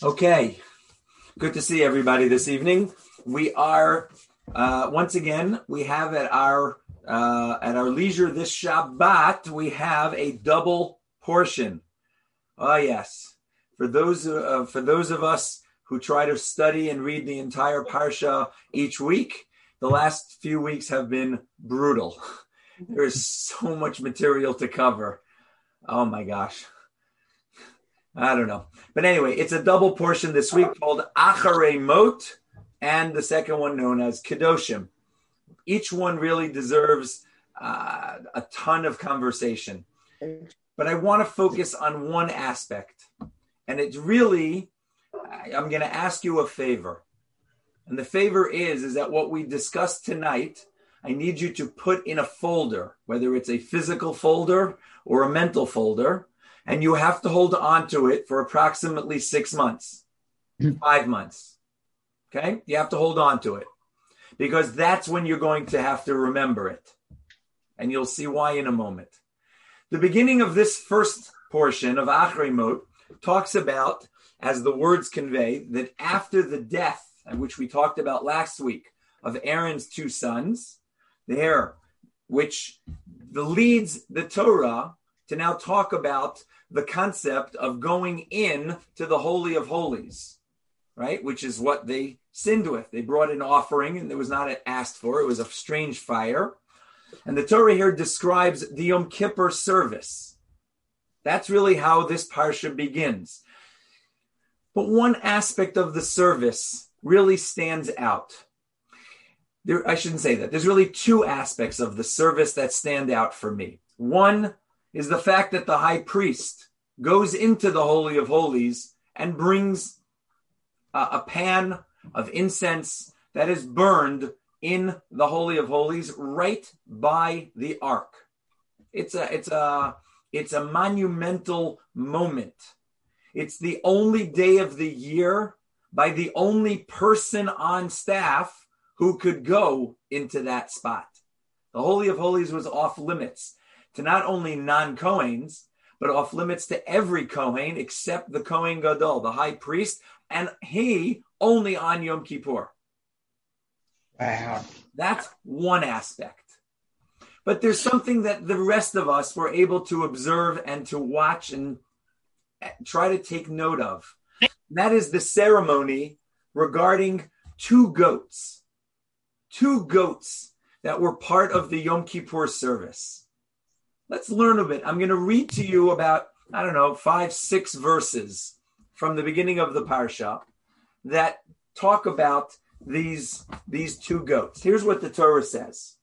Okay, good to see everybody this evening. We are once again we have at our leisure this Shabbat we have a double portion. Oh yes, for those of us who try to study and read the entire parsha each week, the last few weeks have been brutal. There is so much material to cover. Oh my gosh. I don't know. But anyway, it's a double portion this week called Acharei Mot, and the second one known as Kedoshim. Each one really deserves a ton of conversation. But I want to focus on one aspect. And it's really, I'm going to ask you a favor. And the favor is that what we discussed tonight, I need you to put in a folder, whether it's a physical folder or a mental folder, and you have to hold on to it for approximately 6 months, 5 months. Okay? You have to hold on to it because that's when you're going to have to remember it. And you'll see why in a moment. The beginning of this first portion of Acharei Mot talks about, as the words convey, that after the death, which we talked about last week, of Aaron's 2 sons, there, which leads the Torah to now talk about the concept of going in to the Holy of Holies, right? Which is what they sinned with. They brought an offering and it was not asked for. It was a strange fire. And the Torah here describes the Yom Kippur service. That's really how this parsha begins. But one aspect of the service really stands out. I shouldn't say that. There's really 2 aspects of the service that stand out for me. One is the fact that the high priest goes into the Holy of Holies and brings a pan of incense that is burned in the Holy of Holies right by the ark. It's a monumental moment. It's the only day of the year by the only person on staff who could go into that spot. The Holy of Holies was off limits to not only non-Kohanes, but off limits to every Kohen except the Kohen Gadol, the high priest, and he only on Yom Kippur. Wow. That's one aspect. But there's something that the rest of us were able to observe and to watch and try to take note of. And that is the ceremony regarding 2 goats. 2 goats that were part of the Yom Kippur service. Let's learn a bit. I'm going to read to you about, 5, 6 verses from the beginning of the parsha that talk about these 2 goats. Here's what the Torah says.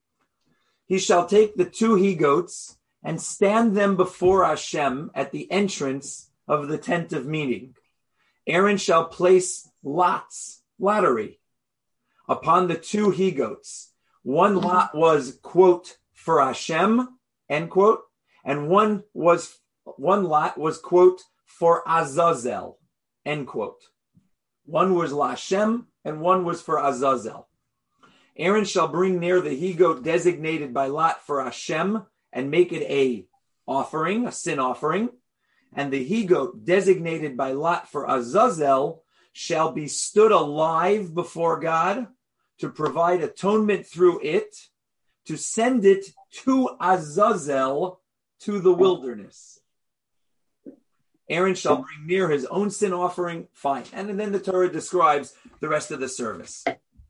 He shall take the 2 he-goats and stand them before Hashem at the entrance of the tent of meeting. Aaron shall place lottery, upon the 2 he-goats. One lot was, quote, for Hashem, end quote, and one lot was, quote, for Azazel, end quote. One was LaHashem and one was for Azazel. Aaron shall bring near the he-goat designated by Lot for Hashem and make it a sin offering, and the he-goat designated by Lot for Azazel shall be stood alive before God to provide atonement through it, to send it to Azazel to the wilderness. Aaron shall bring near his own sin offering. Fine. And then the Torah describes the rest of the service.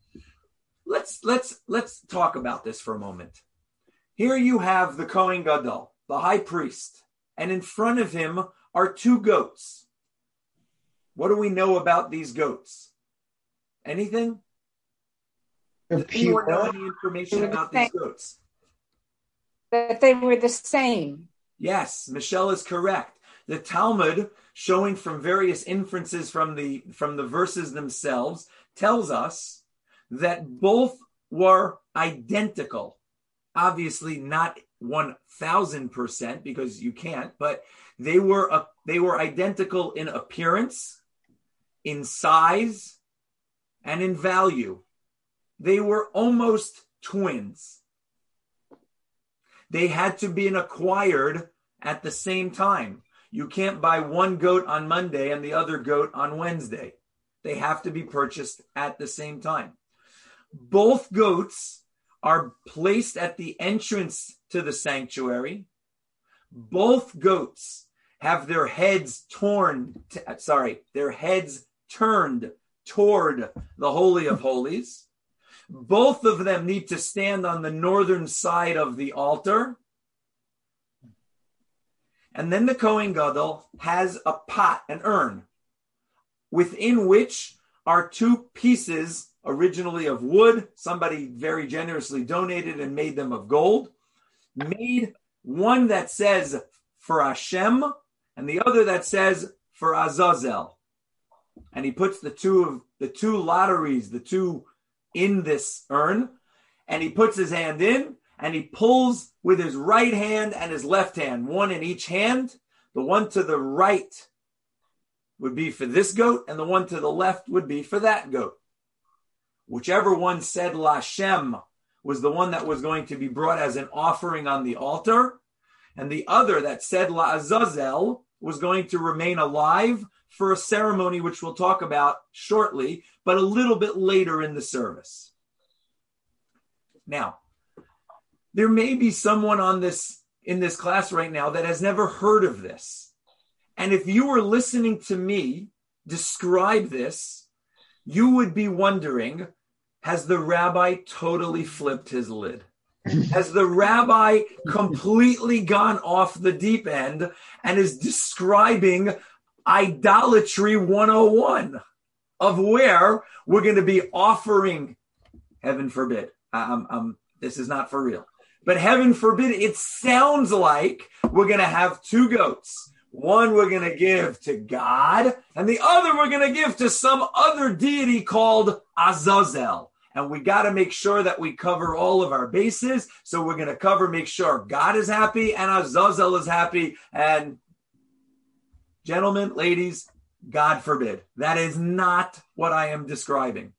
Let's talk about this for a moment. Here you have the Kohen Gadol, the high priest, and in front of him are 2 goats. What do we know about these goats? Anything? Does anyone know any information about these goats? That they were the same. Yes, Michelle is correct. The Talmud, showing from various inferences from the verses themselves, tells us that both were identical. Obviously not 1,000% because you can't, but they were identical in appearance, in size, and in value. They were almost twins. They had to be acquired at the same time. You can't buy one goat on Monday and the other goat on Wednesday. They have to be purchased at the same time. Both goats are placed at the entrance to the sanctuary. Both goats have their heads turned toward the Holy of Holies. Both of them need to stand on the northern side of the altar. And then the Kohen Gadol has a pot, an urn, within which are two pieces originally of wood. Somebody very generously donated and made them of gold. Made one that says for Hashem and the other that says for Azazel. And he puts the two lotteries, the two in this urn, and he puts his hand in and he pulls with his right hand and his left hand, one in each hand. The one to the right would be for this goat and the one to the left would be for that goat. Whichever one said Lashem was the one that was going to be brought as an offering on the altar, and the other that said La'azazel was going to remain alive for a ceremony which we'll talk about shortly, but a little bit later in the service. Now, there may be someone in this class right now that has never heard of this. And if you were listening to me describe this, you would be wondering, has the rabbi totally flipped his lid? Has the rabbi completely gone off the deep end and is describing idolatry 101 of where we're going to be offering, heaven forbid, this is not for real, but heaven forbid, it sounds like we're going to have two goats. One we're going to give to God, and the other we're going to give to some other deity called Azazel. And we got to make sure that we cover all of our bases. So we're going to make sure God is happy and Azazel is happy. And gentlemen, ladies, God forbid. That is not what I am describing.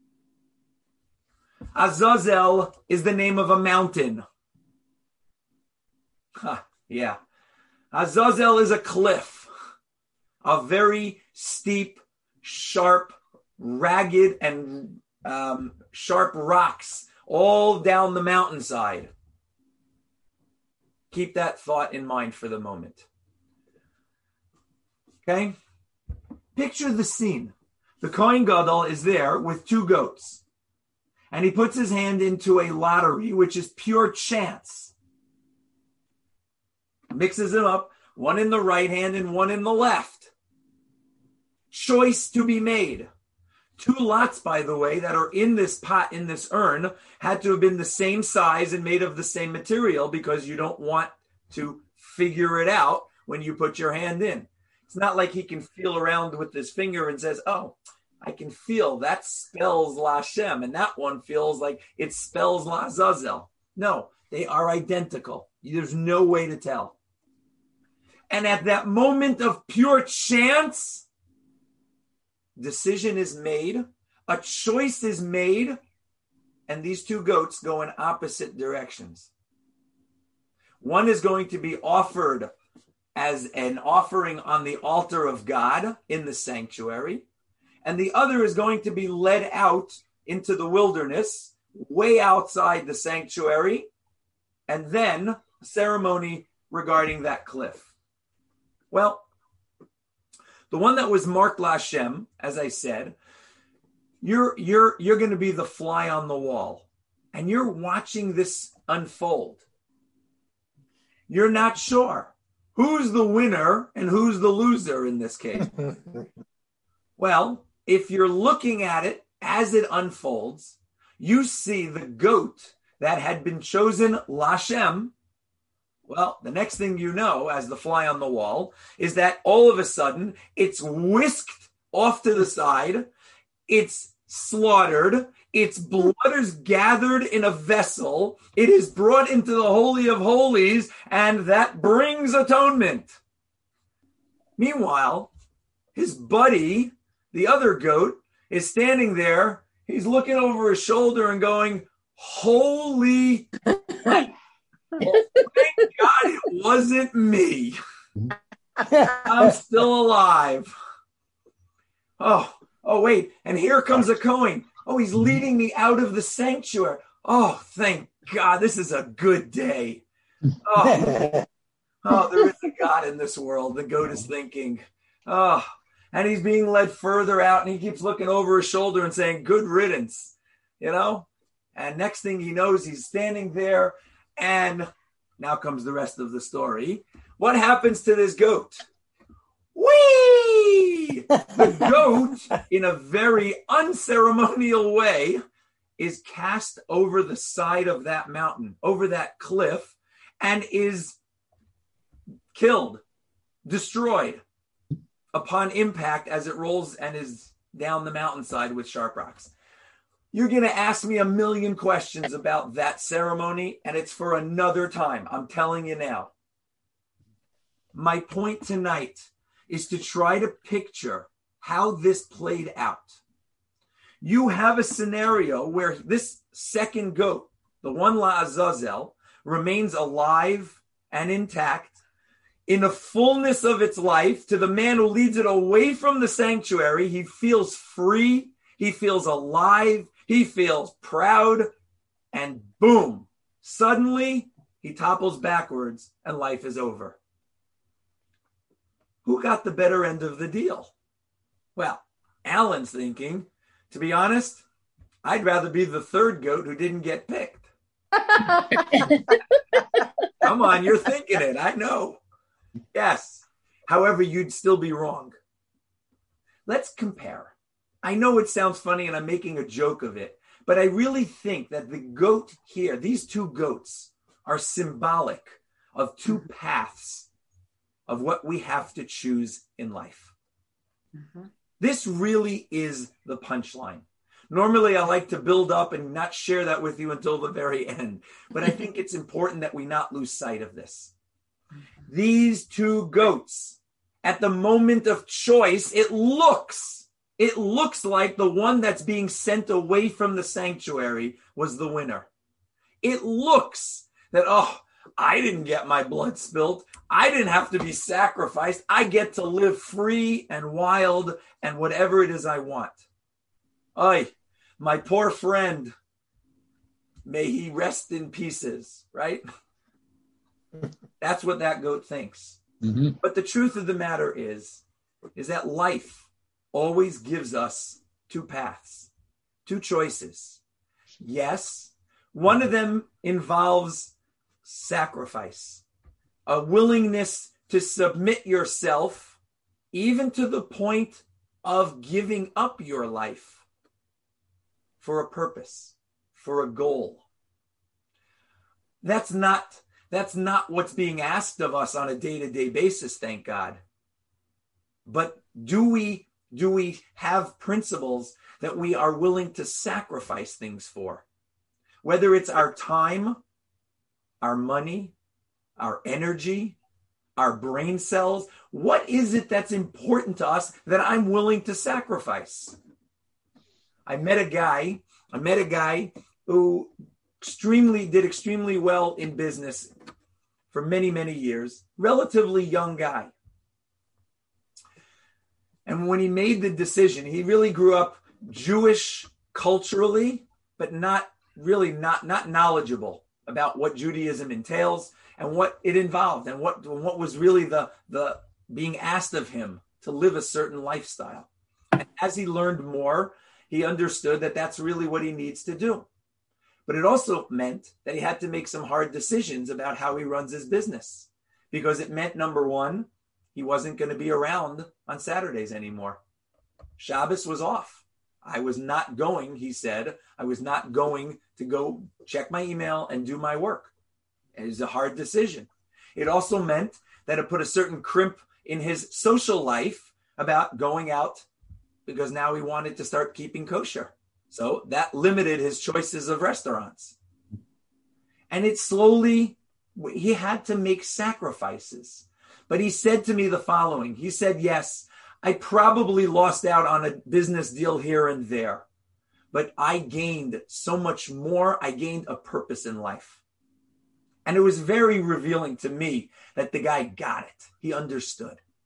Azazel is the name of a mountain. Yeah. Azazel is a cliff, a very steep, sharp, ragged, and sharp rocks all down the mountainside. Keep that thought in mind for the moment. Okay? Picture the scene. The Kohen Gadol is there with two goats, and he puts his hand into a lottery, which is pure chance. Mixes them up, one in the right hand and one in the left. Choice to be made. Two lots, by the way, that are in this pot, in this urn, had to have been the same size and made of the same material because you don't want to figure it out when you put your hand in. It's not like he can feel around with his finger and says, oh, I can feel that spells Lashem, and that one feels like it spells Lazazel. No, they are identical. There's no way to tell. And at that moment of pure chance, decision is made, a choice is made, and these two goats go in opposite directions. One is going to be offered as an offering on the altar of God in the sanctuary, and the other is going to be led out into the wilderness, way outside the sanctuary, and then a ceremony regarding that cliff. Well, the one that was marked Lashem, as I said, you're going to be the fly on the wall, and you're watching this unfold. You're not sure who's the winner and who's the loser in this case. Well, if you're looking at it as it unfolds, you see the goat that had been chosen Lashem. Well, the next thing you know, as the fly on the wall, is that all of a sudden it's whisked off to the side, it's slaughtered, its blood is gathered in a vessel, it is brought into the Holy of Holies, and that brings atonement. Meanwhile, his buddy, the other goat, is standing there, he's looking over his shoulder and going, holy oh, thank God it wasn't me. I'm still alive. Oh, wait. And here comes a Kohen. Oh, he's leading me out of the sanctuary. Oh, thank God. This is a good day. Oh, there is a God in this world. The goat is thinking. Oh, and he's being led further out, and he keeps looking over his shoulder and saying, good riddance, And next thing he knows, he's standing there, and now comes the rest of the story. What happens to this goat? Whee! The goat, in a very unceremonial way, is cast over the side of that mountain, over that cliff, and is killed, destroyed upon impact as it rolls and is down the mountainside with sharp rocks. You're going to ask me a million questions about that ceremony, and it's for another time. I'm telling you now. My point tonight is to try to picture how this played out. You have a scenario where this second goat, the one La'azazel, remains alive and intact in the fullness of its life. To the man who leads it away from the sanctuary, he feels free, he feels alive, he feels proud, and boom, suddenly he topples backwards and life is over. Who got the better end of the deal? Well, Alan's thinking, to be honest, I'd rather be the third goat who didn't get picked. Come on, you're thinking it. I know. Yes. However, you'd still be wrong. Let's compare. I know it sounds funny and I'm making a joke of it, but I really think that the goat here, these two goats, are symbolic of two paths of what we have to choose in life. Mm-hmm. This really is the punchline. Normally, I like to build up and not share that with you until the very end, but I think it's important that we not lose sight of this. These two goats, at the moment of choice, it looks like the one that's being sent away from the sanctuary was the winner. It looks that, I didn't get my blood spilled. I didn't have to be sacrificed. I get to live free and wild and whatever it is I want. Oy, my poor friend, may he rest in pieces, right? That's what that goat thinks. Mm-hmm. But the truth of the matter is that life always gives us two paths, two choices. Yes, one of them involves sacrifice, a willingness to submit yourself, even to the point of giving up your life for a purpose, for a goal. That's not what's being asked of us on a day-to-day basis, thank God. But do we have principles that we are willing to sacrifice things for? Whether it's our time, our money, our energy, our brain cells, what is it that's important to us that I'm willing to sacrifice? I met a guy who did extremely well in business for many, many years, relatively young guy. And when he made the decision, he really grew up Jewish culturally, but not knowledgeable about what Judaism entails and what it involved and what was really the being asked of him to live a certain lifestyle. And as he learned more, he understood that that's really what he needs to do. But it also meant that he had to make some hard decisions about how he runs his business, because it meant, number one, he wasn't going to be around on Saturdays anymore. Shabbos was off. I was not going, he said, to go check my email and do my work. It was a hard decision. It also meant that it put a certain crimp in his social life about going out, because now he wanted to start keeping kosher. So that limited his choices of restaurants. And he had to make sacrifices. But he said to me the following. He said, yes, I probably lost out on a business deal here and there, but I gained so much more. I gained a purpose in life. And it was very revealing to me that the guy got it. He understood.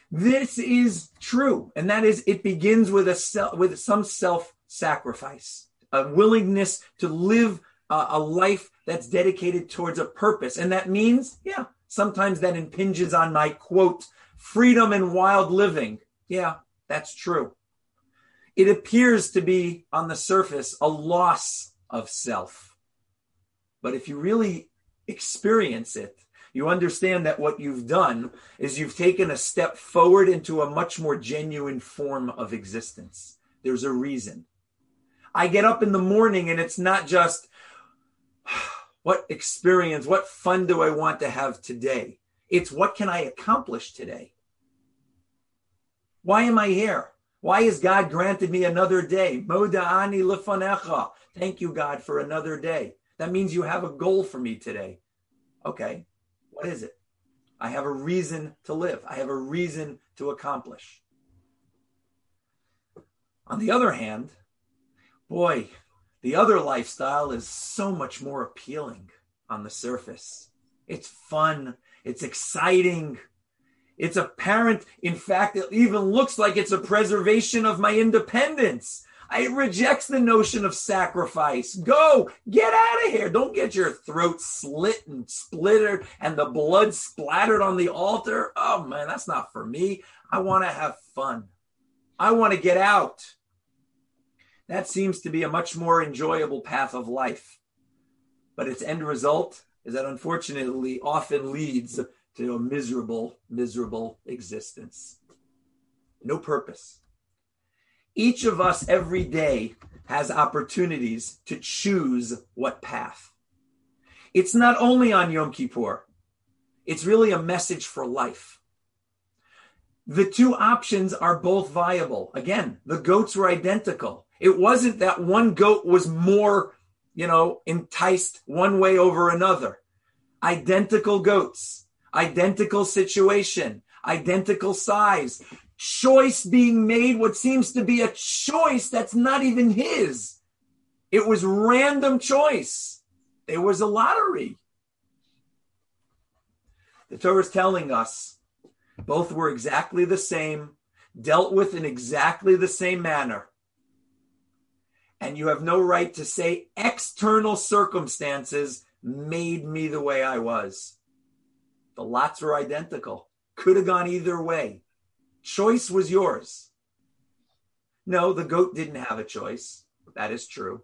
This is true, and that is, it begins with some self-sacrifice, a willingness to live a life that's dedicated towards a purpose. And that means, sometimes that impinges on my, quote, freedom and wild living. Yeah, that's true. It appears to be, on the surface, a loss of self. But if you really experience it, you understand that what you've done is you've taken a step forward into a much more genuine form of existence. There's a reason. I get up in the morning and it's not just, what experience, what fun do I want to have today? It's, what can I accomplish today? Why am I here? Why has God granted me another day? Moda'ani lefanecha. Thank you, God, for another day. That means you have a goal for me today. Okay, what is it? I have a reason to live. I have a reason to accomplish. On the other hand, boy, the other lifestyle is so much more appealing on the surface. It's fun. It's exciting. It's apparent. In fact, it even looks like it's a preservation of my independence. It rejects the notion of sacrifice. Go, get out of here. Don't get your throat slit and splittered and the blood splattered on the altar. Oh man, that's not for me. I want to have fun. I want to get out. That seems to be a much more enjoyable path of life. But its end result is that, unfortunately, often leads to a miserable, miserable existence. No purpose. Each of us every day has opportunities to choose what path. It's not only on Yom Kippur. It's really a message for life. The two options are both viable. Again, the goats were identical. It wasn't that one goat was more, enticed one way over another. Identical goats, identical situation, identical size, choice being made, what seems to be a choice that's not even his. It was random choice. It was a lottery. The Torah is telling us both were exactly the same, dealt with in exactly the same manner. And you have no right to say external circumstances made me the way I was. The lots were identical. Could have gone either way. Choice was yours. No, the goat didn't have a choice. That is true.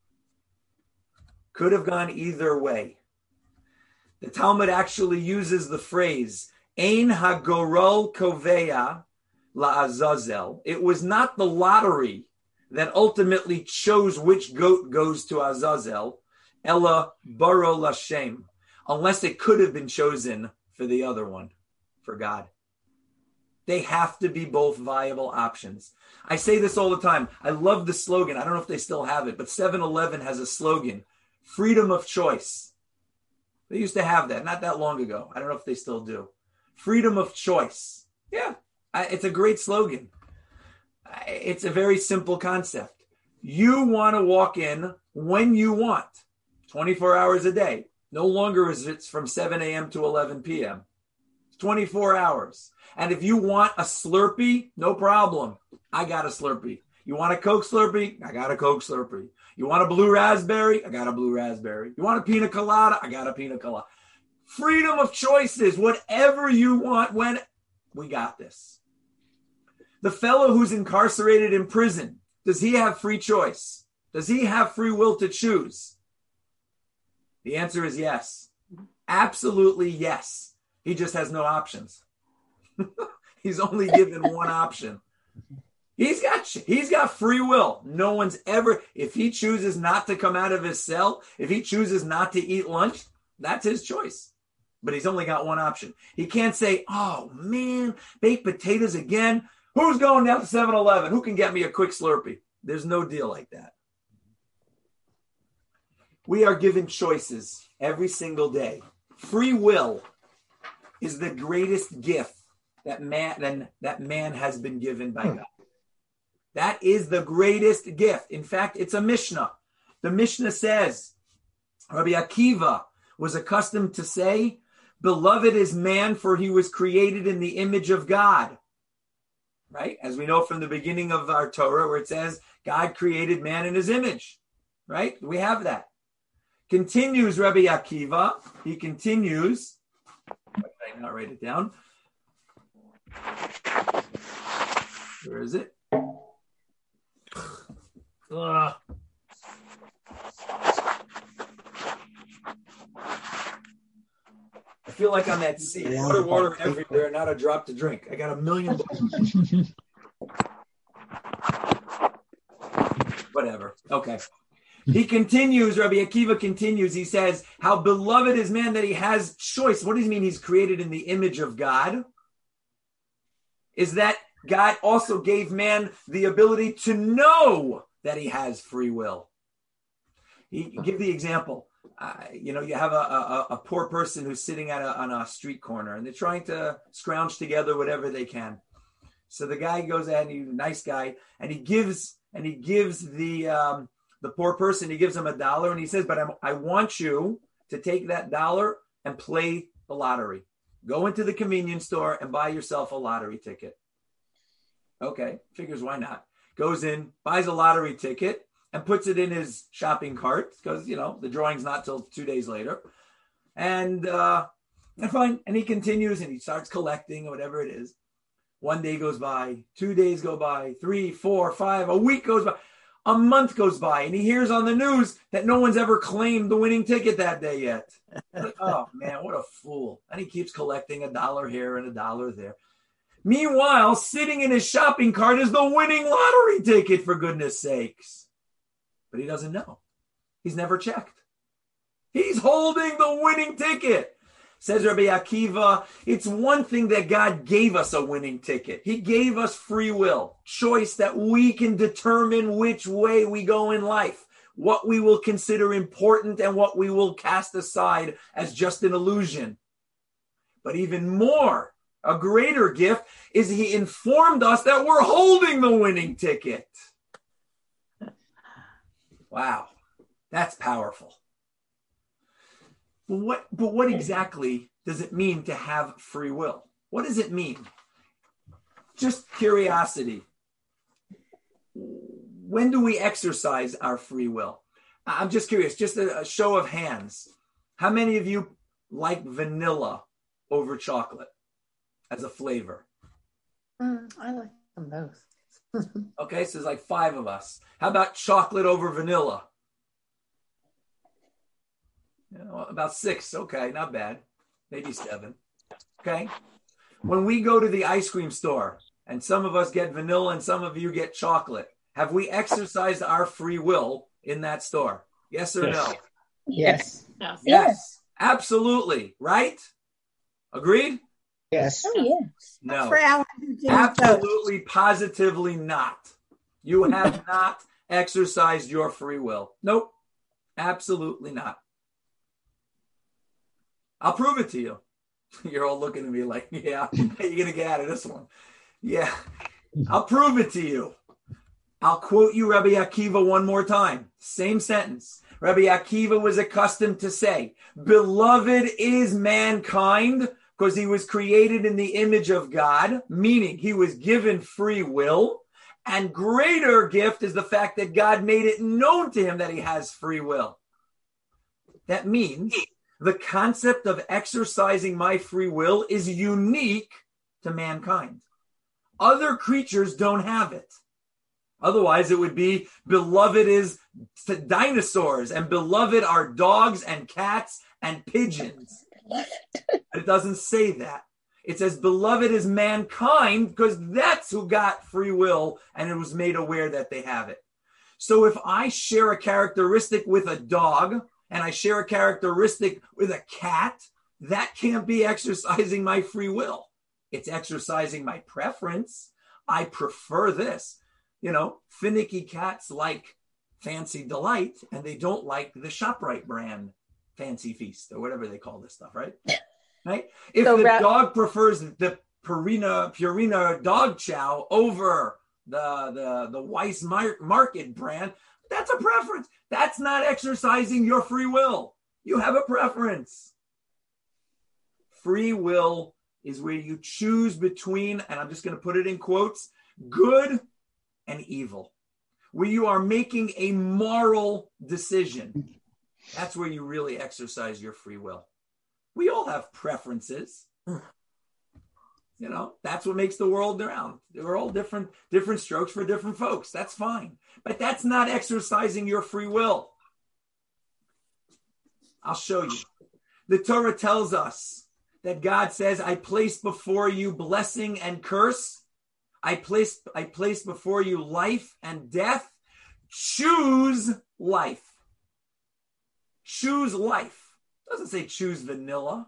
Could have gone either way. The Talmud actually uses the phrase, Ein hagorol koveya la'azazel. It was not the lottery that ultimately chose which goat goes to Azazel, Ella Baro Lashem, unless it could have been chosen for the other one, for God. They have to be both viable options. I say this all the time. I love the slogan. I don't know if they still have it, but 7-Eleven has a slogan, freedom of choice. They used to have that, not that long ago. I don't know if they still do. Freedom of choice. Yeah, it's a great slogan. It's a very simple concept. You want to walk in when you want, 24 hours a day. No longer is it from 7 a.m. to 11 p.m. It's 24 hours. And if you want a Slurpee, no problem. I got a Slurpee. You want a Coke Slurpee? I got a Coke Slurpee. You want a blue raspberry? I got a blue raspberry. You want a pina colada? I got a pina colada. Freedom of choices. Whatever you want, when we got this. The fellow who's incarcerated in prison, does he have free choice? Does he have free will to choose? The answer is yes. Absolutely yes. He just has no options. He's only given one option. He's got free will. No one's ever, if he chooses not to come out of his cell, if he chooses not to eat lunch, that's his choice. But he's only got one option. He can't say, oh man, baked potatoes again. Who's going down to 7-Eleven? Who can get me a quick Slurpee? There's no deal like that. We are given choices every single day. Free will is the greatest gift that man has been given by God. That is the greatest gift. In fact, it's a Mishnah. The Mishnah says, Rabbi Akiva was accustomed to say, beloved is man, for he was created in the image of God. right? As we know from the beginning of our Torah, where it says God created man in his image, right? We have that. Continues Rabbi Akiva. He continues. Why did I not write it down? Where is it? Ugh. I feel like I'm at sea. Water everywhere, not a drop to drink. I got a million bucks. Whatever. Okay. He continues, Rabbi Akiva continues, he says, how beloved is man that he has choice. What does he mean he's created in the image of God? Is that God also gave man the ability to know that he has free will. Give the example. You have a poor person who's sitting on a street corner and they're trying to scrounge together whatever they can. So the guy goes ahead, and he's a nice guy, and he gives the poor person, he gives him $1 and he says, but I want you to take that $1 and play the lottery. Go into the convenience store and buy yourself a lottery ticket. Okay, figures why not. Goes in, buys a lottery ticket and puts it in his shopping cart because, the drawing's not till 2 days later. And fine. And he continues and he starts collecting or whatever it is. 1 day goes by, 2 days go by, 3, 4, 5, a week goes by. A month goes by and he hears on the news that no one's ever claimed the winning ticket that day yet. Oh, man, what a fool. And he keeps collecting $1 here and $1 there. Meanwhile, sitting in his shopping cart is the winning lottery ticket, for goodness sakes. But he doesn't know. He's never checked. He's holding the winning ticket. Says Rabbi Akiva, it's one thing that God gave us a winning ticket. He gave us free will, choice that we can determine which way we go in life, what we will consider important and what we will cast aside as just an illusion. But even more, a greater gift is he informed us that we're holding the winning ticket. Wow, that's powerful. But what exactly does it mean to have free will? What does it mean? Just curiosity. When do we exercise our free will? I'm just curious, just a show of hands. How many of you like vanilla over chocolate as a flavor? I like them both. Okay, so there's like 5 of us. How about chocolate over vanilla? About 6. Okay, not bad. Maybe 7. Okay. When we go to the ice cream store and some of us get vanilla and some of you get chocolate, have we exercised our free will in that store? Yes or no? Yes. Yes. Absolutely. Right? Agreed? Yes. Oh, yes. No. For allergies and Absolutely, positively not. You have not exercised your free will. Nope. Absolutely not. I'll prove it to you. You're all looking at me like, yeah, how are you going to get out of this one? Yeah, I'll prove it to you. I'll quote you Rabbi Akiva one more time. Same sentence. Rabbi Akiva was accustomed to say, beloved is mankind because he was created in the image of God, meaning he was given free will. And greater gift is the fact that God made it known to him that he has free will. That means the concept of exercising my free will is unique to mankind. Other creatures don't have it. Otherwise, it would be beloved is dinosaurs and beloved are dogs and cats and pigeons. It doesn't say that. It says beloved is mankind because that's who got free will and it was made aware that they have it. So if I share a characteristic with a dog and I share a characteristic with a cat, that can't be exercising my free will. It's exercising my preference. I prefer this. Finicky cats like Fancy Delight, and they don't like the ShopRite brand Fancy Feast or whatever they call this stuff, right? Right? If the dog prefers the Purina dog chow over the Weiss Market brand, that's a preference. That's not exercising your free will. You have a preference. Free will is where you choose between, and I'm just going to put it in quotes, good and evil, where you are making a moral decision. That's where you really exercise your free will. We all have preferences. That's what makes the world around. They're all different strokes for different folks. That's fine. But that's not exercising your free will. I'll show you. The Torah tells us that God says, I place before you blessing and curse. I place before you life and death. Choose life. Choose life. It doesn't say choose vanilla.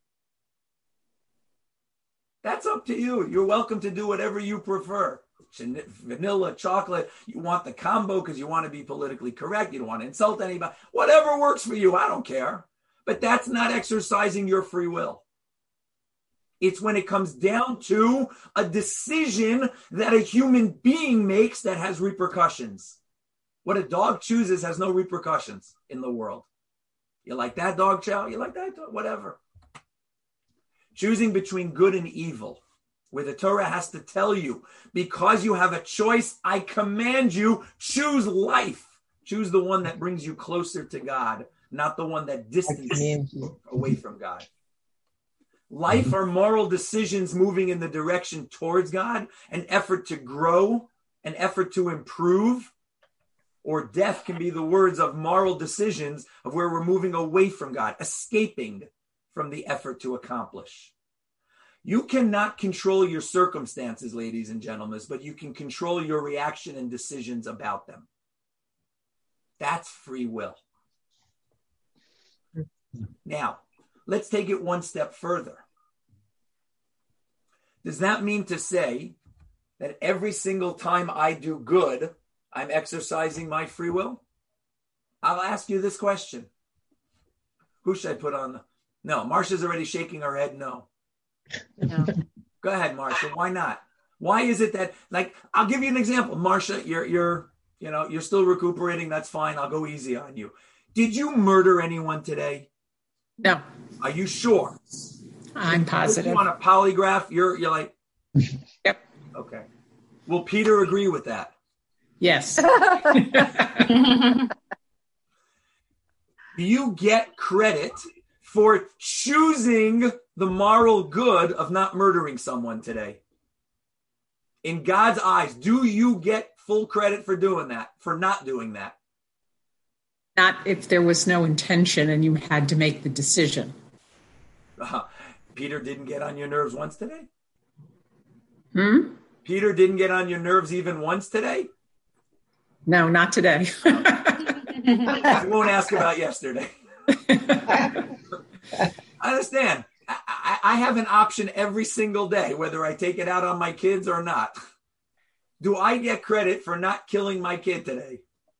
That's up to you. You're welcome to do whatever you prefer. Vanilla, chocolate, you want the combo because you want to be politically correct. You don't want to insult anybody. Whatever works for you, I don't care. But that's not exercising your free will. It's when it comes down to a decision that a human being makes that has repercussions. What a dog chooses has no repercussions in the world. You like that dog, chow? You like that dog? Whatever. Choosing between good and evil, where the Torah has to tell you, because you have a choice, I command you, choose life. Choose the one that brings you closer to God, not the one that distances you away from God. Life are moral decisions moving in the direction towards God, an effort to grow, an effort to improve, or death can be the words of moral decisions of where we're moving away from God, escaping from the effort to accomplish. You cannot control your circumstances, ladies and gentlemen, but you can control your reaction and decisions about them. That's free will. Now, let's take it one step further. Does that mean to say that every single time I do good, I'm exercising my free will? I'll ask you this question. Who should I put on? No, Marcia's already shaking her head no. No. Go ahead, Marcia. Why not? Why is it that, I'll give you an example. Marcia, you're still recuperating. That's fine. I'll go easy on you. Did you murder anyone today? No. Are you sure? I'm positive. You want a polygraph? You're like, yep. Okay. Will Peter agree with that? Yes. Do you get credit for choosing the moral good of not murdering someone today? In God's eyes, do you get full credit for doing that, for not doing that? Not if there was no intention and you had to make the decision. Peter didn't get on your nerves once today? Peter didn't get on your nerves even once today? No, not today. I won't ask about yesterday. I understand. I have an option every single day, whether I take it out on my kids or not. Do I get credit for not killing my kid today?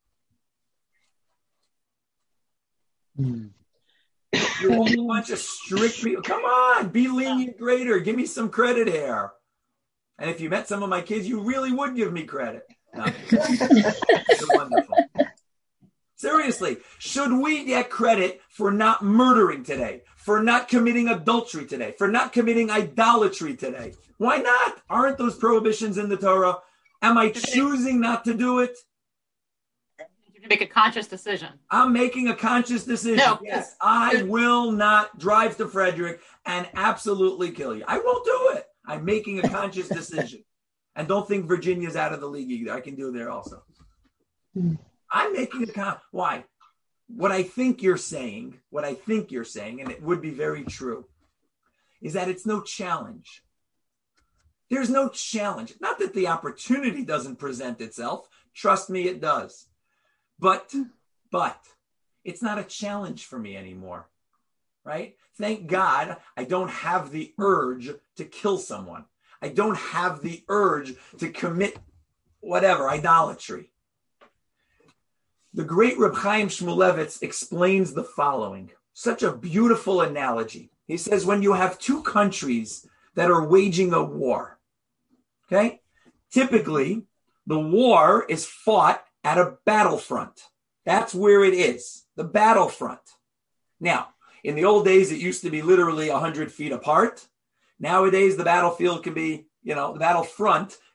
You're a bunch of strict people. Come on, be lenient greater. Give me some credit here. And if you met some of my kids, you really would give me credit. No. You're wonderful. Seriously, should we get credit for not murdering today, for not committing adultery today, for not committing idolatry today? Why not? Aren't those prohibitions in the Torah? Am I choosing not to do it? You make a conscious decision. I'm making a conscious decision. No, yes, I will not drive to Frederick and absolutely kill you. I won't do it. I'm making a conscious decision. And don't think Virginia's out of the league either. I can do it there also. I'm making why? What I think you're saying, and it would be very true, is that it's no challenge. There's no challenge. Not that the opportunity doesn't present itself. Trust me, it does. But it's not a challenge for me anymore, right? Thank God I don't have the urge to kill someone. I don't have the urge to commit whatever, idolatry. The great Reb Chaim Shmulevitz explains the following. Such a beautiful analogy. He says, when you have two countries that are waging a war, okay? Typically, the war is fought at a battlefront. That's where it is, the battlefront. Now, in the old days, it used to be literally 100 feet apart. Nowadays, the battlefield can be, the battlefront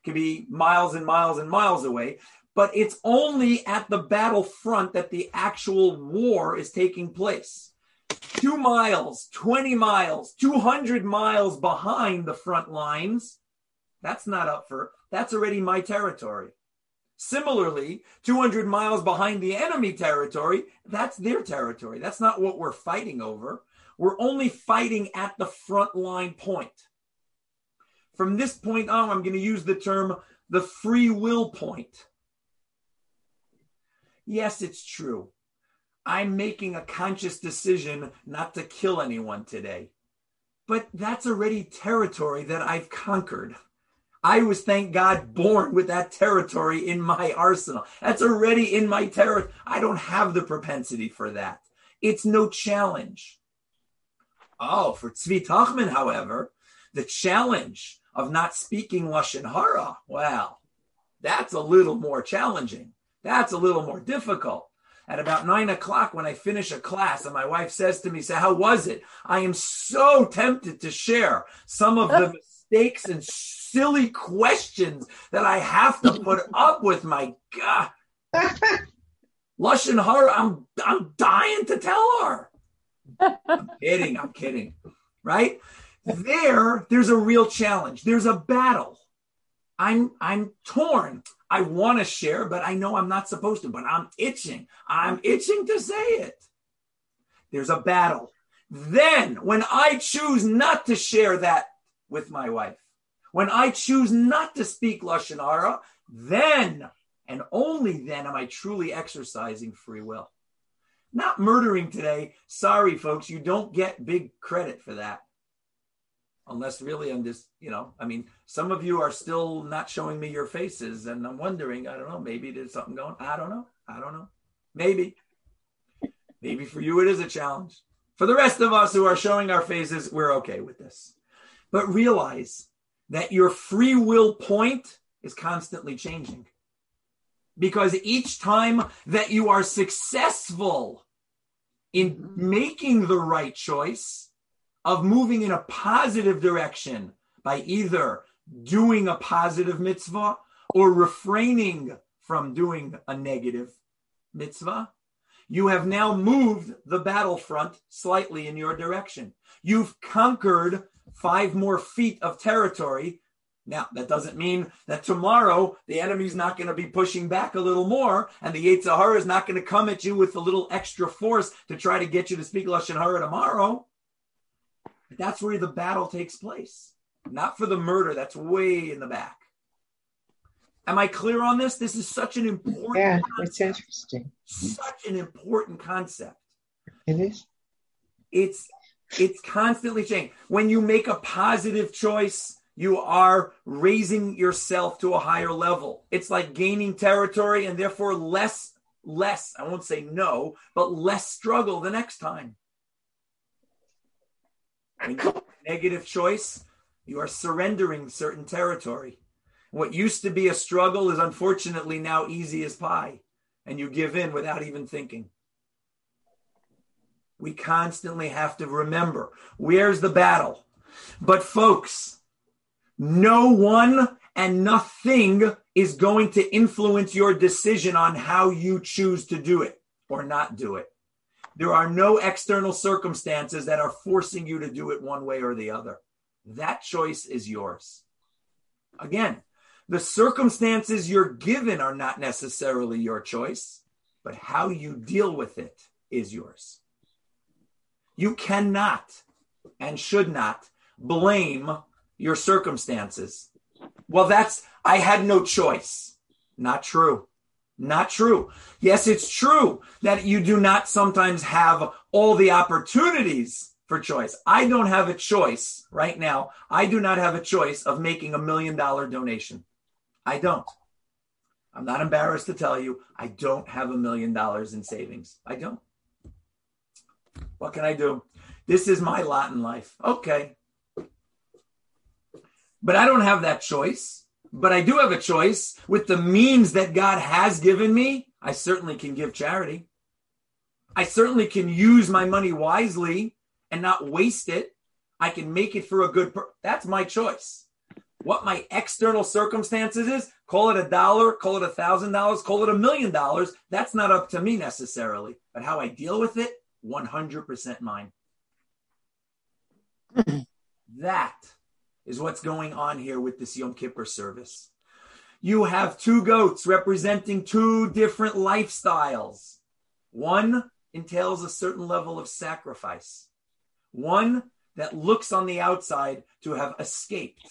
could be miles and miles and miles away. But it's only at the battlefront that the actual war is taking place. 2 miles, 20 miles, 200 miles behind the front lines, that's already my territory. Similarly, 200 miles behind the enemy territory, that's their territory. That's not what we're fighting over. We're only fighting at the front line point. From this point on, I'm going to use the term the free will point. Yes, it's true. I'm making a conscious decision not to kill anyone today. But that's already territory that I've conquered. I was, thank God, born with that territory in my arsenal. That's already in my territory. I don't have the propensity for that. It's no challenge. Oh, for Tzvi Tachman, however, the challenge of not speaking Lashon Hara, well, that's a little more challenging. That's a little more difficult. At about 9 o'clock, when I finish a class and my wife says to me, how was it? I am so tempted to share some of the mistakes and silly questions that I have to put up with. My God. Lashon Hara, I'm dying to tell her. I'm kidding. Right? There's a real challenge. There's a battle. I'm torn. I want to share, but I know I'm not supposed to, but I'm itching. I'm itching to say it. There's a battle. Then, when I choose not to share that with my wife, when I choose not to speak Lashon Hara, then, and only then, am I truly exercising free will. Not murdering today. Sorry, folks, you don't get big credit for that. Unless really I'm just, some of you are still not showing me your faces, and I'm wondering, I don't know, maybe there's something going, I don't know. Maybe for you it is a challenge. For the rest of us who are showing our faces, we're okay with this. But realize that your free will point is constantly changing. Because each time that you are successful in making the right choice, of moving in a positive direction by either doing a positive mitzvah or refraining from doing a negative mitzvah, you have now moved the battlefront slightly in your direction. You've conquered 5 more feet of territory. Now, that doesn't mean that tomorrow the enemy's not going to be pushing back a little more, and the Yetzer Hara is not going to come at you with a little extra force to try to get you to speak Lashon Hara tomorrow. That's where the battle takes place. Not for the murder. That's way in the back. Am I clear on this? This is such an important concept. It's interesting. Such an important concept. It is. It's constantly changing. When you make a positive choice, you are raising yourself to a higher level. It's like gaining territory and therefore less, I won't say no, but less struggle the next time. When you make a negative choice, you are surrendering certain territory. What used to be a struggle is unfortunately now easy as pie, and you give in without even thinking. We constantly have to remember, where's the battle? But folks, no one and nothing is going to influence your decision on how you choose to do it or not do it. There are no external circumstances that are forcing you to do it one way or the other. That choice is yours. Again, the circumstances you're given are not necessarily your choice, but how you deal with it is yours. You cannot and should not blame your circumstances. Well, I had no choice. Not true. Not true. Yes, it's true that you do not sometimes have all the opportunities for choice. I don't have a choice right now. I do not have a choice of making $1 million donation. I don't. I'm not embarrassed to tell you, I don't have $1 million in savings. I don't. What can I do? This is my lot in life. Okay. But I don't have that choice. But I do have a choice. With the means that God has given me, I certainly can give charity. I certainly can use my money wisely and not waste it. I can make it for a good purpose. That's my choice. What my external circumstances is, call it $1, call it $1,000, call it $1 million. That's not up to me necessarily. But how I deal with it, 100% mine. That is what's going on here with this Yom Kippur service. You have two goats representing two different lifestyles. One entails a certain level of sacrifice. One that looks on the outside to have escaped.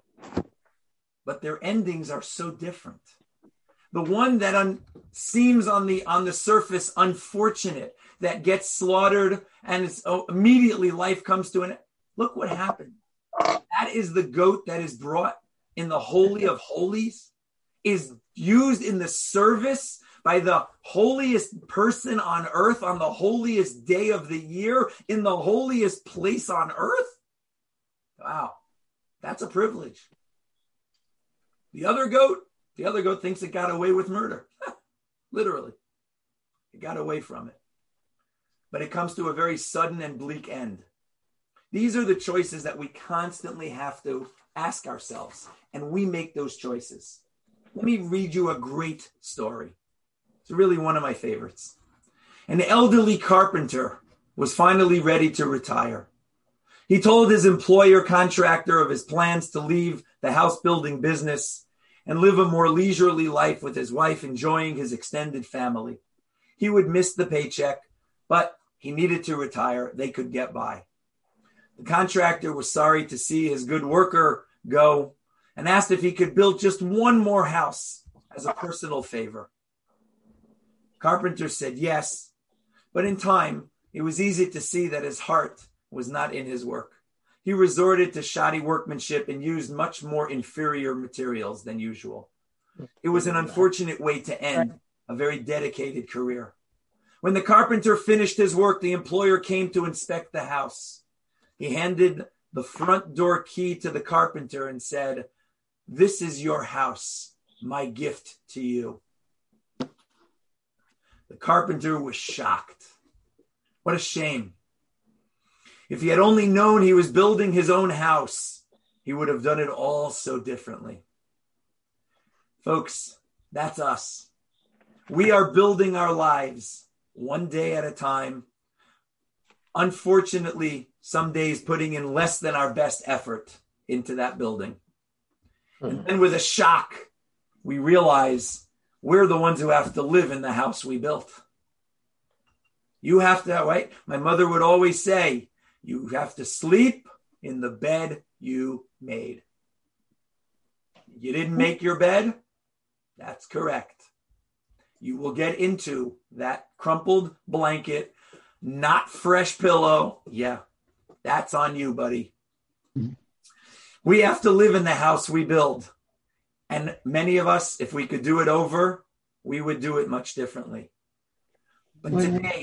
But their endings are so different. The one that seems on the surface unfortunate, that gets slaughtered and it's, immediately life comes to an end. Look what happened. That is the goat that is brought in the Holy of Holies, is used in the service by the holiest person on earth on the holiest day of the year in the holiest place on earth. Wow, that's a privilege. The other goat thinks it got away with murder. Literally. It got away from it. But it comes to a very sudden and bleak end. These are the choices that we constantly have to ask ourselves, and we make those choices. Let me read you a great story. It's really one of my favorites. An elderly carpenter was finally ready to retire. He told his employer contractor of his plans to leave the house building business and live a more leisurely life with his wife, enjoying his extended family. He would miss the paycheck, but he needed to retire. They could get by. The contractor was sorry to see his good worker go and asked if he could build just one more house as a personal favor. Carpenter said yes, but in time, it was easy to see that his heart was not in his work. He resorted to shoddy workmanship and used much more inferior materials than usual. It was an unfortunate way to end a very dedicated career. When the carpenter finished his work, the employer came to inspect the house. He handed the front door key to the carpenter and said, "This is your house, my gift to you." The carpenter was shocked. What a shame. If he had only known he was building his own house, he would have done it all so differently. Folks, that's us. We are building our lives one day at a time. Unfortunately, some days putting in less than our best effort into that building. And then with a shock, we realize we're the ones who have to live in the house we built. You have to, right? My mother would always say, you have to sleep in the bed you made. You didn't make your bed? That's correct. You will get into that crumpled blanket, not fresh pillow. Yeah, that's on you, buddy. We have to live in the house we build. And many of us, if we could do it over, we would do it much differently. But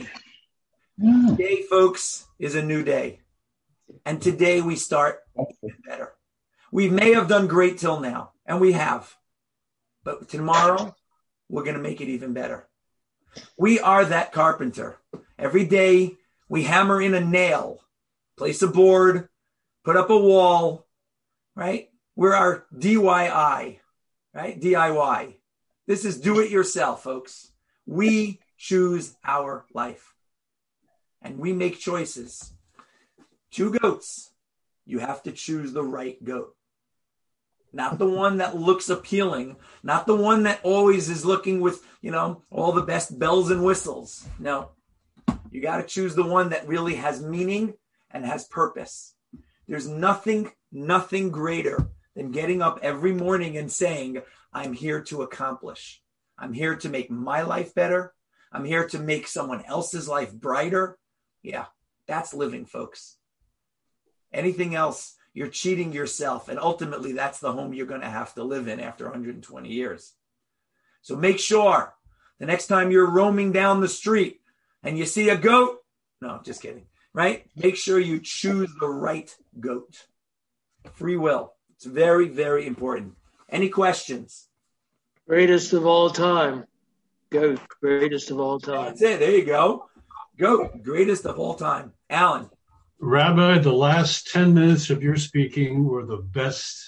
today, folks, is a new day. And today we start better. We may have done great till now, and we have. But tomorrow, we're going to make it even better. We are that carpenter. Every day, we hammer in a nail, place a board, put up a wall, right? We're our DIY, right? DIY. This is do it yourself, folks. We choose our life. And we make choices. 2 goats. You have to choose the right goat. Not the one that looks appealing. Not the one that always is looking with, all the best bells and whistles. No. You got to choose the one that really has meaning and has purpose. There's nothing greater than getting up every morning and saying, I'm here to accomplish. I'm here to make my life better. I'm here to make someone else's life brighter. Yeah, that's living, folks. Anything else, you're cheating yourself. And ultimately, that's the home you're going to have to live in after 120 years. So make sure the next time you're roaming down the street and you see a goat, no, just kidding, right? Make sure you choose the right goat. Free will. It's very, very important. Any questions? Greatest of all time. Goat, greatest of all time. That's it. There you go. Goat, greatest of all time. Alan. Rabbi, the last 10 minutes of your speaking were the best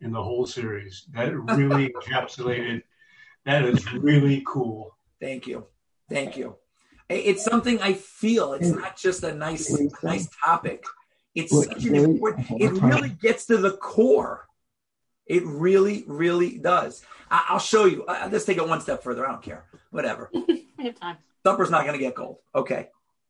in the whole series. That really encapsulated. That is really cool. Thank you. It's something I feel. It's not just a nice topic. It's such an important. It really gets to the core. It really, really does. I'll show you. Let's take it one step further. I don't care. Whatever. We have time. Supper's not going to get cold. Okay.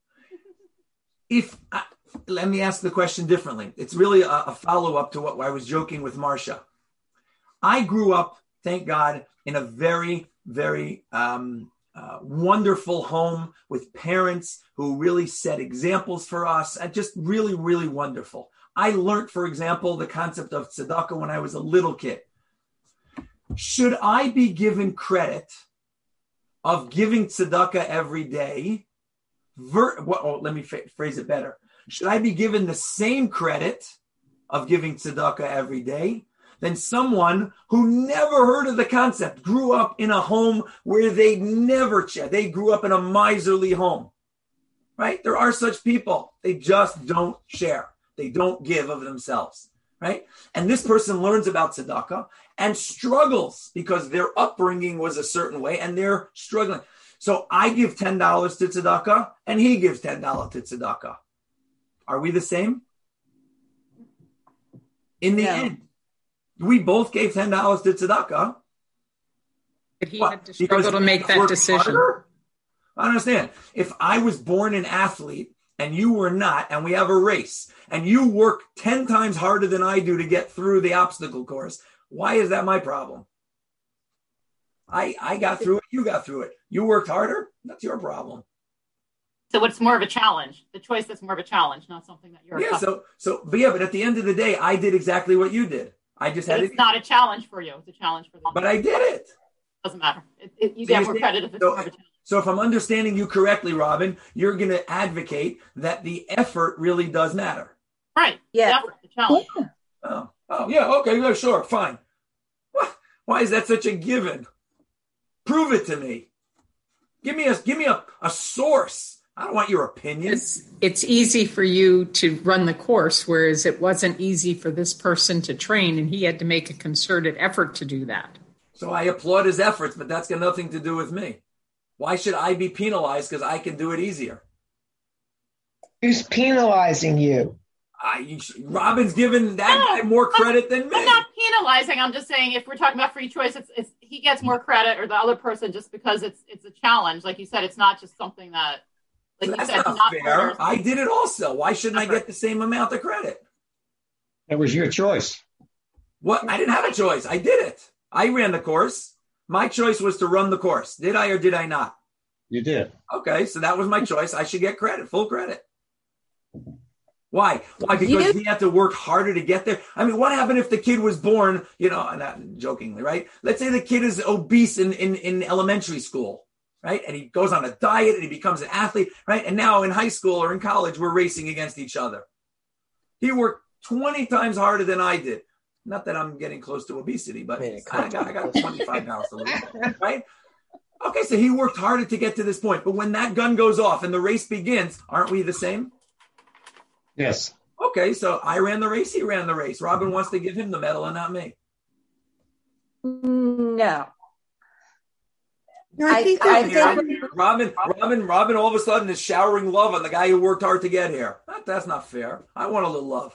Let me ask the question differently. It's really a follow-up to what I was joking with Marcia. I grew up, thank God, in a very, very wonderful home with parents who really set examples for us. Just really, really wonderful. I learned, for example, the concept of tzedakah when I was a little kid. Should I be given credit of giving tzedakah every day? Let me phrase it better. Should I be given the same credit of giving tzedakah every day than someone who never heard of the concept, grew up in a home where they grew up in a miserly home, right? There are such people. They just don't share. They don't give of themselves, right? And this person learns about tzedakah and struggles because their upbringing was a certain way and they're struggling. So I give $10 to tzedakah and he gives $10 to tzedakah. Are we the same? In the end, we both gave $10 to tzedakah. But he had to struggle to make that decision. Harder? I understand. If I was born an athlete and you were not, and we have a race, and you work 10 times harder than I do to get through the obstacle course, why is that my problem? I got through it. You got through it. You worked harder. That's your problem. So it's more of a challenge. The choice that's more of a challenge, not something that you're. Yeah. But at the end of the day, I did exactly what you did. I just had. It's not a challenge for you. It's a challenge for them. But I did it. Doesn't matter. You get more credit if it's more of a challenge. So if I'm understanding you correctly, Robin, you're going to advocate that the effort really does matter. Right. Yeah. The effort, the challenge. Yeah. Oh, yeah. Okay. Yeah, sure. Fine. What? Why is that such a given? Prove it to me. Give me a source. I don't want your opinion. It's easy for you to run the course, whereas it wasn't easy for this person to train, and he had to make a concerted effort to do that. So I applaud his efforts, but that's got nothing to do with me. Why should I be penalized because I can do it easier? Who's penalizing you? Robin's given that guy more credit than me. I'm not penalizing. I'm just saying if we're talking about free choice, it's he gets more credit or the other person just because it's a challenge. Like you said, it's not just something that, like you said, not fair. I did it also. Why shouldn't I get the same amount of credit? That was your choice. What? I didn't have a choice. I did it. I ran the course. My choice was to run the course. Did I or did I not? You did. Okay, so that was my choice. I should get credit, full credit. Why? Because he had to work harder to get there. I mean, what happened if the kid was born, not jokingly, right? Let's say the kid is obese in elementary school, right? And he goes on a diet and he becomes an athlete, right? And now in high school or in college, we're racing against each other. He worked 20 times harder than I did. Not that I'm getting close to obesity, but I got 25 pounds to lose, right? Okay, so he worked harder to get to this point. But when that gun goes off and the race begins, aren't we the same? Yes. Okay, so I ran the race, he ran the race. Robin wants to give him the medal and not me. No. I think Robin all of a sudden is showering love on the guy who worked hard to get here. That's not fair. I want a little love.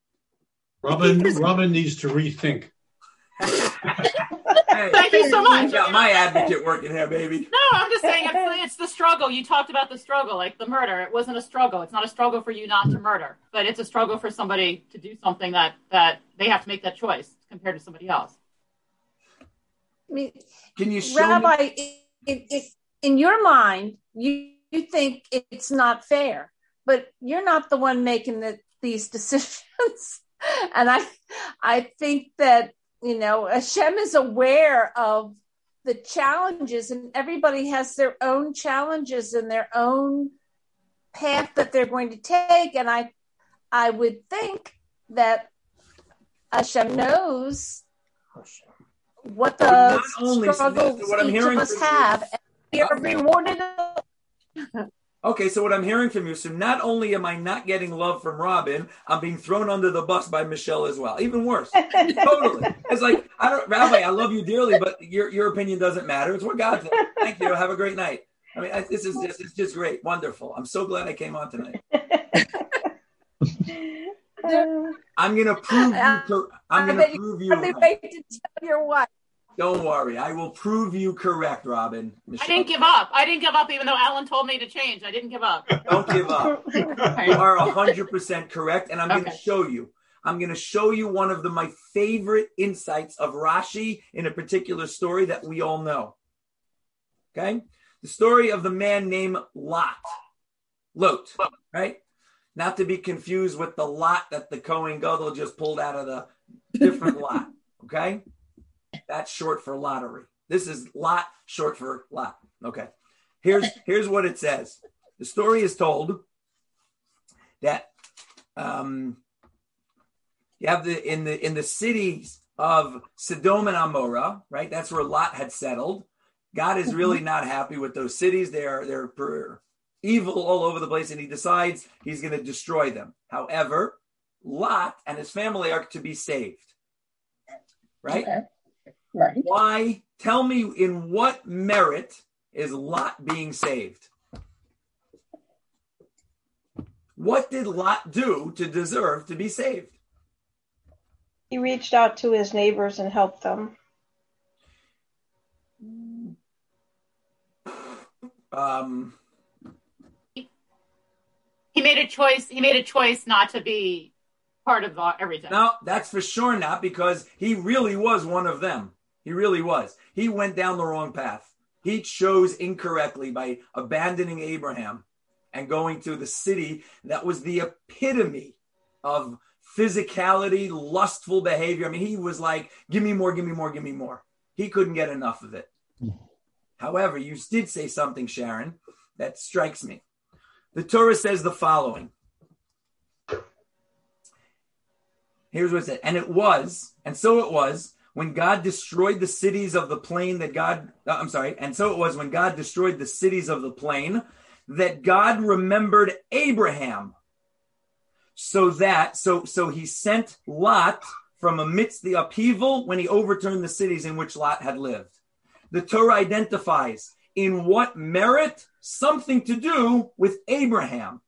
Robin needs to rethink. Hey, thank you so much. You got my advocate working here, baby. No, I'm just saying it's the struggle. You talked about the struggle, like the murder. It wasn't a struggle. It's not a struggle for you not to murder, but it's a struggle for somebody to do something that they have to make that choice compared to somebody else. Can you show Rabbi, in your mind, you think it's not fair, but you're not the one making these decisions. And I think that, Hashem is aware of the challenges, and everybody has their own challenges and their own path that they're going to take. And I would think that Hashem knows what the struggles each of us have, and we are rewarded. Okay, so what I'm hearing from you, so not only am I not getting love from Robin, I'm being thrown under the bus by Michelle as well. Even worse. Totally. It's like, Rabbi, I love you dearly, but your opinion doesn't matter. It's what God thinks. Thank you. Have a great night. I mean, it's just great. Wonderful. I'm so glad I came on tonight. I'm going to prove you. I'm going to prove you. Wait to tell your wife. Don't worry. I will prove you correct, Robin. Michelle. I didn't give up. I didn't give up, even though Alan told me to change. I didn't give up. Don't give up. You are 100% correct, and I'm going to show you. I'm going to show you one of my favorite insights of Rashi in a particular story that we all know. Okay? The story of the man named Lot, right? Not to be confused with the lot that the Kohen Gadol just pulled out of the different lot, okay? That's short for lottery. This is Lot, short for lot. Okay. Here's what it says. The story is told that you have in the cities of Sodom and Amorah, right? That's where Lot had settled. God is really not happy with those cities. They're evil all over the place, and he decides he's going to destroy them. However, Lot and his family are to be saved. Right? Okay. Right. Why? Tell me, in what merit is Lot being saved? What did Lot do to deserve to be saved? He reached out to his neighbors and helped them. He made a choice. He made a choice not to be part of everything. No, that's for sure not, because he really was one of them. He really was. He went down the wrong path. He chose incorrectly by abandoning Abraham and going to the city that was the epitome of physicality, lustful behavior. I mean, he was like, give me more, give me more, give me more. He couldn't get enough of it. However, you did say something, Sharon, that strikes me. The Torah says the following. Here's what it said. And so it was, when God destroyed the cities of the plain and so it was when God destroyed the cities of the plain that God remembered Abraham. So he sent Lot from amidst the upheaval when he overturned the cities in which Lot had lived. The Torah identifies in what merit something to do with Abraham.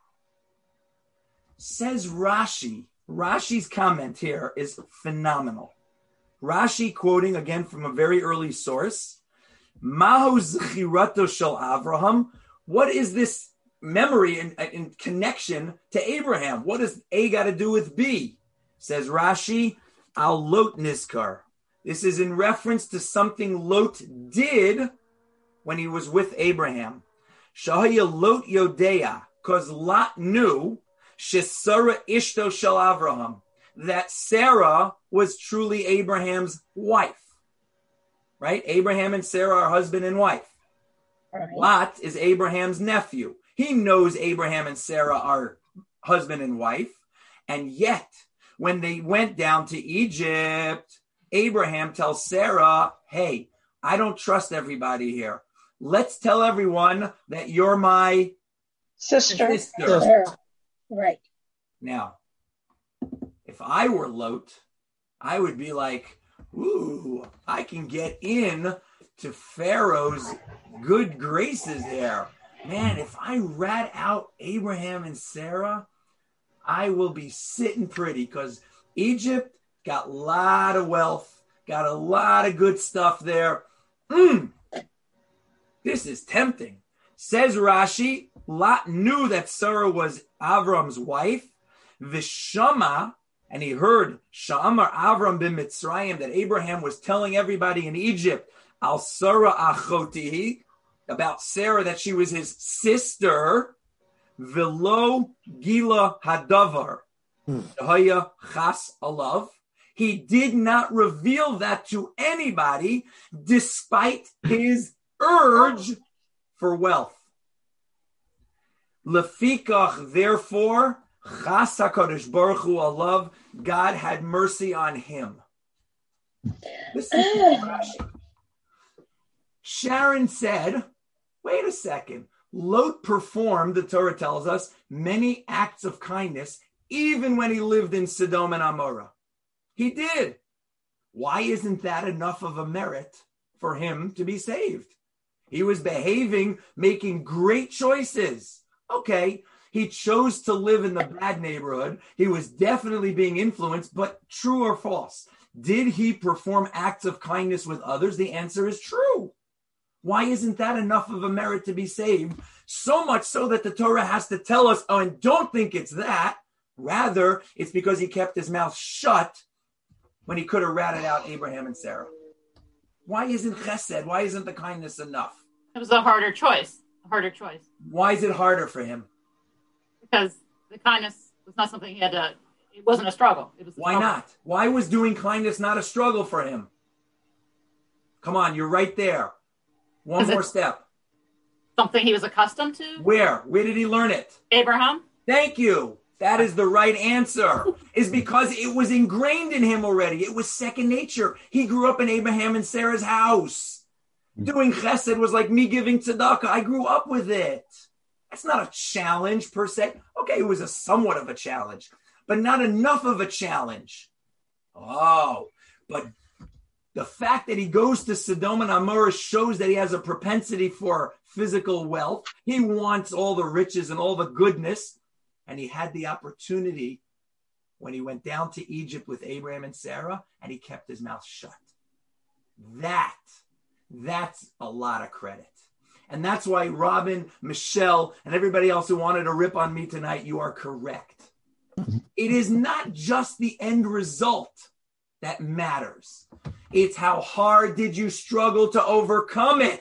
Says Rashi. Rashi's comment here is phenomenal. Rashi, quoting again from a very early source, Mahu zechirato shel Avraham. What is this memory in connection to Abraham? What does A got to do with B? Says Rashi, al Lot nizkar. This is in reference to something Lot did when he was with Abraham. Shahaya Lot Yodea, because Lot knew Shesara Ishto Shel Avraham, that Sarah was truly Abraham's wife. Right? Abraham and Sarah are husband and wife. Right. Lot is Abraham's nephew. He knows Abraham and Sarah are husband and wife. And yet, when they went down to Egypt, Abraham tells Sarah, hey, I don't trust everybody here. Let's tell everyone that you're my sister. Right. Now, if I were Lot, I would be like, ooh, I can get in to Pharaoh's good graces there. Man, if I rat out Abraham and Sarah, I will be sitting pretty, because Egypt got a lot of wealth, got a lot of good stuff there. This is tempting. Says Rashi, Lot knew that Sarah was Avram's wife. Vishama, and he heard Sha'amar Avram bin Mitzrayim, that Abraham was telling everybody in Egypt, Al Sarah Achotihi, about Sarah, that she was his sister. Velo Gila Hadavar, Haya Chas Alav. He did not reveal that to anybody, despite his urge for wealth. Lefikach, therefore, Chas HaKadosh Baruch Hu Alav, God had mercy on him. Listen to Rashi. Sharon said, wait a second, Lot performed, the Torah tells us, many acts of kindness, even when he lived in Sodom and Amorah. He did. Why isn't that enough of a merit for him to be saved? He was behaving, making great choices. Okay, he chose to live in the bad neighborhood. He was definitely being influenced, but true or false? Did he perform acts of kindness with others? The answer is true. Why isn't that enough of a merit to be saved? So much so that the Torah has to tell us, oh, and don't think it's that. Rather, it's because he kept his mouth shut when he could have ratted out Abraham and Sarah. Why isn't chesed? Why isn't the kindness enough? It was a harder choice. Why is it harder for him? Because the kindness was not something he had to, it wasn't a struggle. It was Why not? Why was doing kindness not a struggle for him? Come on, you're right there. One more step. Something he was accustomed to? Where? Where did he learn it? Abraham. Thank you. That is the right answer. Is because it was ingrained in him already. It was second nature. He grew up in Abraham and Sarah's house. Doing chesed was like me giving tzedakah. I grew up with it. That's not a challenge per se. Okay, it was a somewhat of a challenge, but not enough of a challenge. Oh, but the fact that he goes to Sodom and Amorah shows that he has a propensity for physical wealth. He wants all the riches and all the goodness. And he had the opportunity when he went down to Egypt with Abraham and Sarah, and he kept his mouth shut. That's a lot of credit. And that's why Robin, Michelle, and everybody else who wanted to rip on me tonight, you are correct. It is not just the end result that matters. It's how hard did you struggle to overcome it.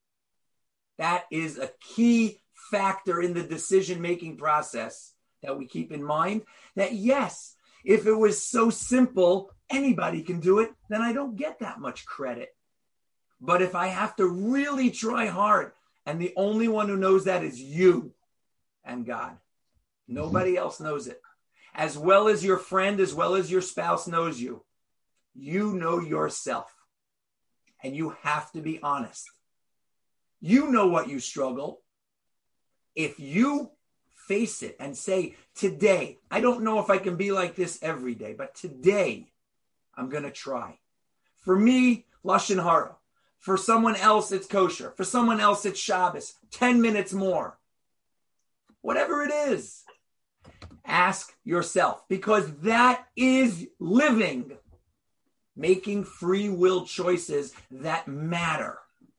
That is a key factor in the decision-making process that we keep in mind. That yes, if it was so simple, anybody can do it, then I don't get that much credit. But if I have to really try hard, and the only one who knows that is you and God. Nobody else knows it. As well as your friend, as well as your spouse knows you. You know yourself. And you have to be honest. You know what you struggle. If you face it and say, today, I don't know if I can be like this every day, but today I'm going to try. For me, Lashon Hara. For someone else, it's kosher. For someone else, it's Shabbos. 10 minutes more. Whatever it is, ask yourself, because that is living, making free will choices that matter,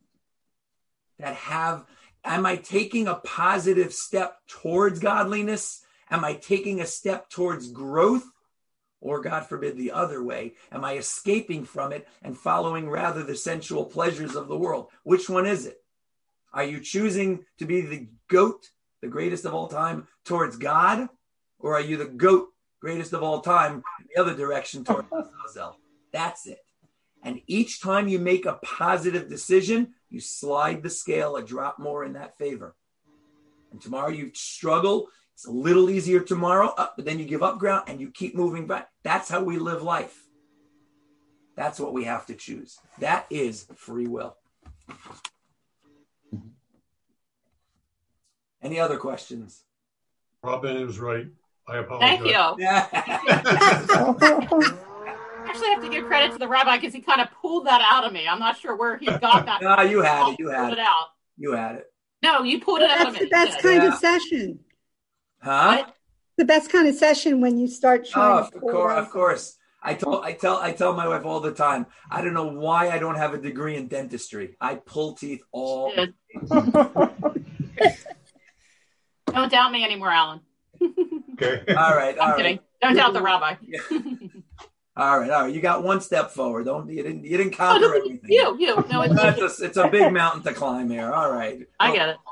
that have, am I taking a positive step towards godliness? Am I taking a step towards growth? Or, God forbid, the other way? Am I escaping from it and following rather the sensual pleasures of the world? Which one is it? Are you choosing to be the goat, the greatest of all time, towards God? Or are you the goat, greatest of all time, in the other direction towards Azazel? That's it. And each time you make a positive decision, you slide the scale a drop more in that favor. And tomorrow you struggle. It's a little easier tomorrow, but then you give up ground and you keep moving back. That's how we live life. That's what we have to choose. That is free will. Any other questions? Robin is right. I apologize. Thank you. Actually, I have to give credit to the rabbi because he kind of pulled that out of me. I'm not sure where he got that. No, you had it. You had it. Out. You had it. No, you pulled it out of me. That's the best kind of session. Huh? The best kind of session when you start trying. Of course. I tell my wife all the time, I don't know why I don't have a degree in dentistry. I pull teeth all. Don't doubt me anymore, Alan. Okay. All right. I'm kidding. Don't doubt the rabbi. All right. You got one step forward. You didn't conquer everything. You. No, it's a big mountain to climb here. All right. I get it.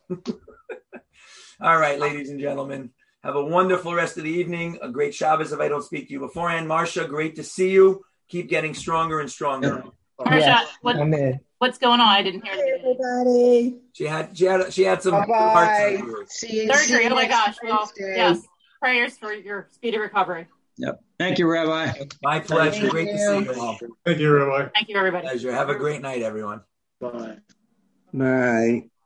All right, ladies and gentlemen. Have a wonderful rest of the evening. A great Shabbos if I don't speak to you beforehand. Marsha, great to see you. Keep getting stronger and stronger. Marsha, what's going on? I didn't hear everybody. She had some Bye-bye. heart surgery. Oh my gosh. Well, yes. Prayers for your speedy recovery. Yep. Thank you, Rabbi. My pleasure. Great to see you all. Thank you, Rabbi. Thank you, everybody. Pleasure. Have a great night, everyone. Bye. Bye.